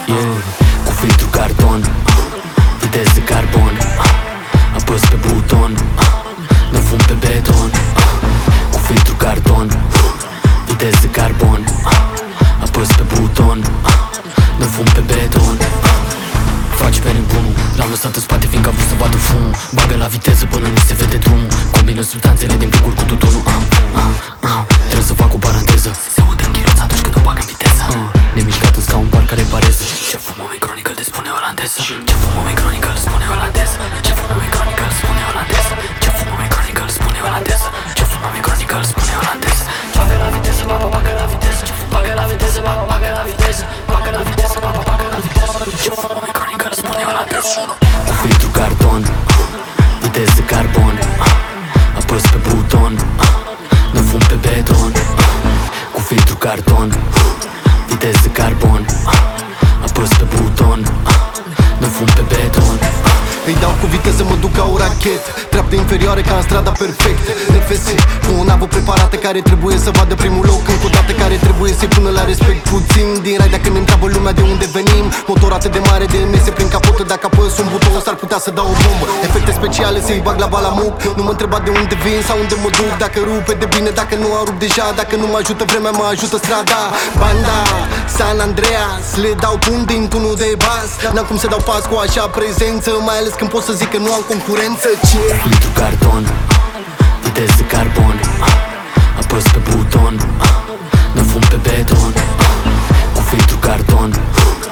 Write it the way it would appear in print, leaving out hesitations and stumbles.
yeah. Cu filtru carton, viteză carbon, apăs pe buton, nu fum pe beton. Cu filtru carton, viteză carbon, apăs pe buton, nu fum pe beton. Faci pe nebunul, l-am lăsat în spate fiindcă a vrut să vadă fumul. Bagă la viteză până nu se vede drumul. Combină substanțele din plicuri cu tutunul. Trebuie să fac o paranteză. Se aude în chiloț atunci când o bag în viteză. Nemișcat în scaun, parcă repareză. Ce fumă mai cronică, îl spune olandeză. Ce fumă mai cronică, îl spune olandeză. Ce fumă mai cronică, îl spune olandeză. Ce fumă mai cronică, îl spune olandeză. Ce fumă mai cronică, îl spune olandeză. Bagă la viteză, baba, bagă la viteză. Bagă la viteză, baba, bagă la viteză. Bagă la viteză, baba, bagă la viteză. Ce fumă mai cronică, îl spune olandeză. Cu filtru carton, viteză carbon, apăs pe buton, nu fum pe beton. Cu filtru carton, viteză carbon, apăs pe buton, nu fum pe beton. Îi dau cu viteză, mă duc ca o rachetă. Treaptă inferioare ca în strada perfectă. NFS, cu o navă preparată care trebuie să vadă primul loc. Încă o dată care trebuie să-i pună la respect puțin din rai dacă ne întreabă lumea de unde venim. Motor atât de mare de mese prin capotă. Dacă apăs un buton s-ar putea să dau o bombă. Efecte speciale să-i bag la balamuc. Nu mă întreba de unde vin sau unde mă duc. Dacă rupe de bine, dacă nu a rupt deja. Dacă nu mă ajută vremea, mă ajută strada. Banda, San Andreas, le dau tun din tunul de bas. N-am cum să dau pas cu așa prezență, mai ales când pot să zic că nu am concurență. Ce? Filtru carton, viteză carbon, apăs pe buton, nu fum pe beton. Cu filtru carton,